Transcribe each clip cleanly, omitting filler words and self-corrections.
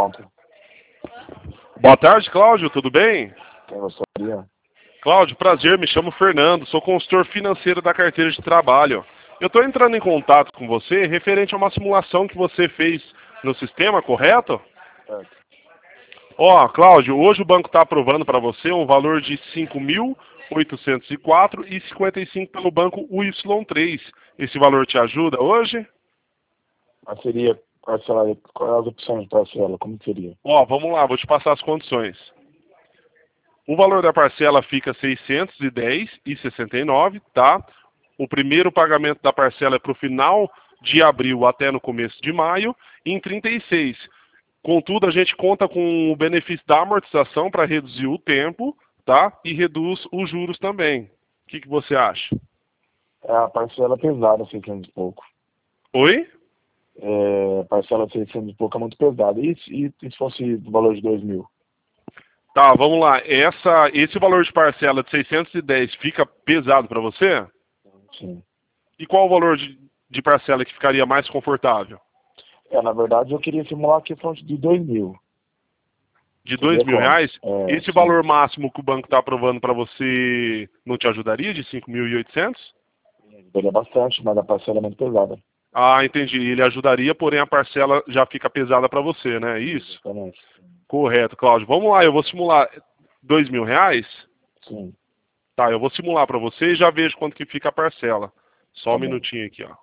pronto. Boa tarde, Cláudio, tudo bem? Quem gostaria? Cláudio, prazer, me chamo Fernando, sou consultor financeiro da carteira de trabalho. Eu estou entrando em contato com você referente a uma simulação que você fez no sistema, correto? Certo. Ó, Cláudio, hoje o banco está aprovando para você um valor de R$ 5.804,55 pelo banco UY3. Esse valor te ajuda hoje? Mas seria parcelado, quais as opções de parcela, como seria? Ó, vamos lá, vou te passar as condições. O valor da parcela fica R$ 610,69, tá? O primeiro pagamento da parcela é para o final de abril até no começo de maio, em 36. Contudo, a gente conta com o benefício da amortização para reduzir o tempo, tá? E reduz os juros também. O que você acha? É a parcela pesada, 600 e pouco. Oi? A parcela de 600 e pouco é muito pesada. E se fosse o valor de 2.000? Tá, vamos lá. Esse valor de parcela de 610 fica pesado para você? Sim. E qual o valor de parcela que ficaria mais confortável? Na verdade, eu queria simular a questão de 2.000. De R$ 2.000? Esse sim. valor máximo que o banco está aprovando para você não te ajudaria, de 5.800? Ajudaria bastante, mas a parcela é muito pesada. Ah, entendi. Ele ajudaria, porém a parcela já fica pesada para você, né? É isso? Exatamente. Correto, Cláudio. Vamos lá, eu vou simular R$ 2.000? Sim. Tá, eu vou simular para você e já vejo quanto que fica a parcela. Só um Bom. minutinho aqui, ó.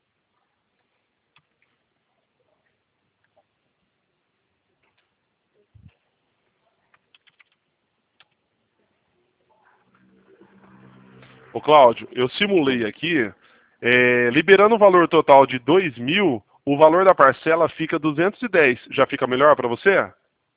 Ô, Cláudio, eu simulei aqui, liberando o valor total de 2.000, o valor da parcela fica 210. Já fica melhor para você?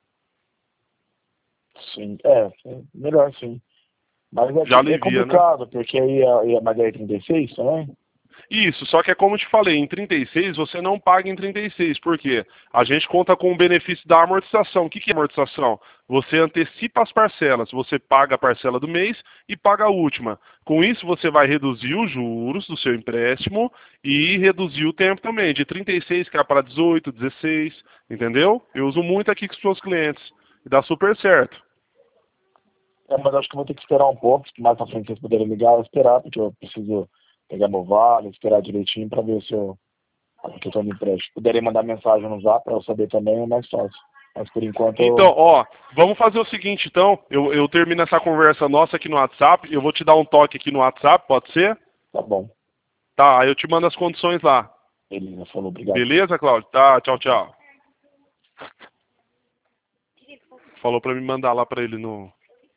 Sim, melhor sim. Mas Já é alivia, né? complicado, porque aí ia mais 36 também. Isso, só que é como eu te falei, em 36 você não paga em 36, por quê? A gente conta com o benefício da amortização. O que é amortização? Você antecipa as parcelas, você paga a parcela do mês e paga a última. Com isso você vai reduzir os juros do seu empréstimo e reduzir o tempo também, de 36 que é para 18, 16, entendeu? Eu uso muito aqui com os meus clientes e dá super certo. Mas acho que vou ter que esperar um pouco, mais pra frente vocês poderem ligar, eu esperar, porque eu preciso pegar meu vale, esperar direitinho pra ver se a questão do empréstimo. Puderem mandar mensagem no Zap pra eu saber também, é mais fácil. Mas por enquanto, Então, ó, vamos fazer o seguinte, então. Eu termino essa conversa nossa aqui no WhatsApp. Eu vou te dar um toque aqui no WhatsApp, pode ser? tá bom. Tá, aí eu te mando as condições lá. Beleza, falou, obrigado. Beleza, Cláudio? Tá, tchau, tchau. Falou pra me mandar lá pra ele no...